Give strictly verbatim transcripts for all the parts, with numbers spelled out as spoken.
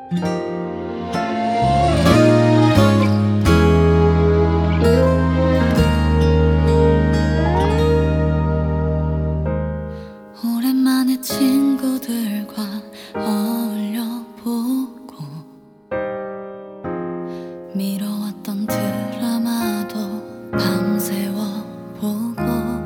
오랜만에 친구들과 어울려 보고 미뤄왔던 드라마도 밤새워 보고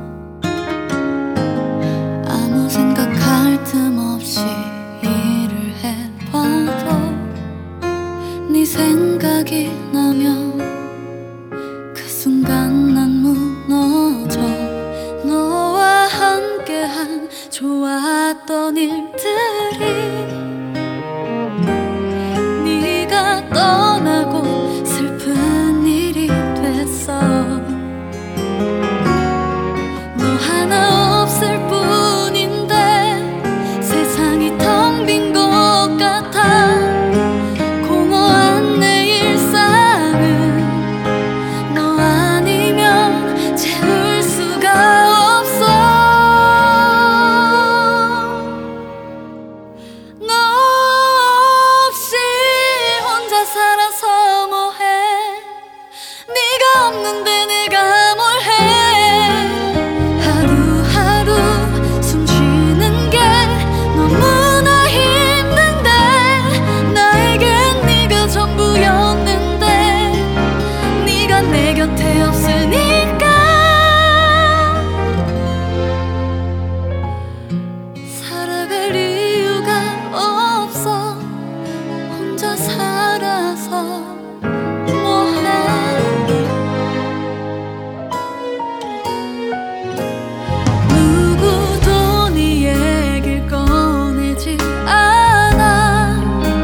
아무 생각할 틈 없이 일을 해봐도 네 생각이 나면 그 순간 난 무너져. 너와 함께한 좋았던 일들이 네가 떠나고 슬픈 일이 됐어. 너 하나 없을 뿐인데 세상이 텅 빈 것 같아. 공허한 내 일상은 너 아니면 채울 수가 없어. 너 없이 혼자 살아서 뭐해. 네가 없는데 내가 뭘 해. 하루하루 숨 쉬는 게 너무나 힘든데 나에겐 네가 전부였는데 네가 내 곁에 없으니까 살아갈 이유가 없어. 혼자 살아서 뭐해. 누구도 네 얘길 꺼내지 않아.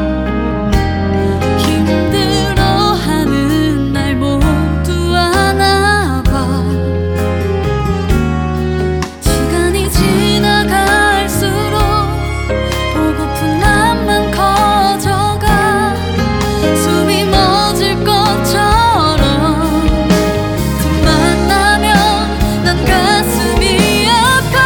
힘들어하는 날 모두 아나 봐. 시간이 지나갈수록 보고픈 맘만 커져가. 숨이 멎을 것처럼 틈만 나면 난 가슴이 아파.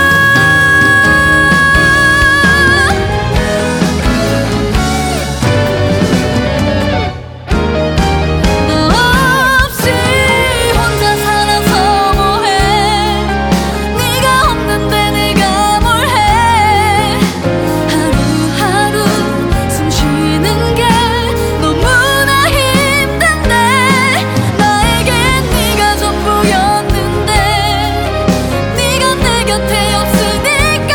너 없이 혼자 살아서 뭐해. 네가 없는데 내가 뭘 해. 하루하루 숨 쉬는 게 너무나 힘든데 나에겐 네가 전부였는데 네가 내 곁에 없으니까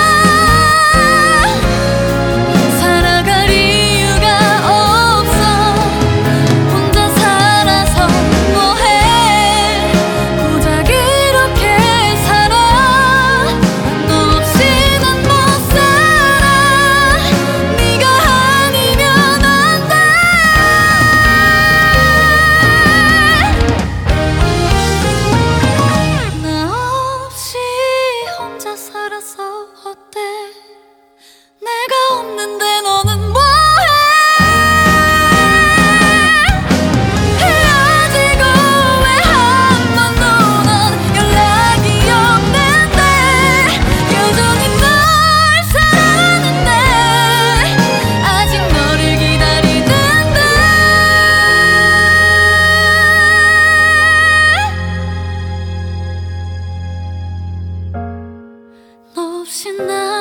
살아갈 이유가 없어. 혼자 살아서 뭐해. 고작 이렇게 살아. 너 없이 난 못 살아. 네가 아니면 안 돼. 나 없이 혼자 살아서 어때. 내가 없는데 너는 뭐해. 헤어지고 왜 한 번도 넌 연락이 없는데. 여전히 널 사랑하는데 아직 너를 기다리는데. 너 없이 나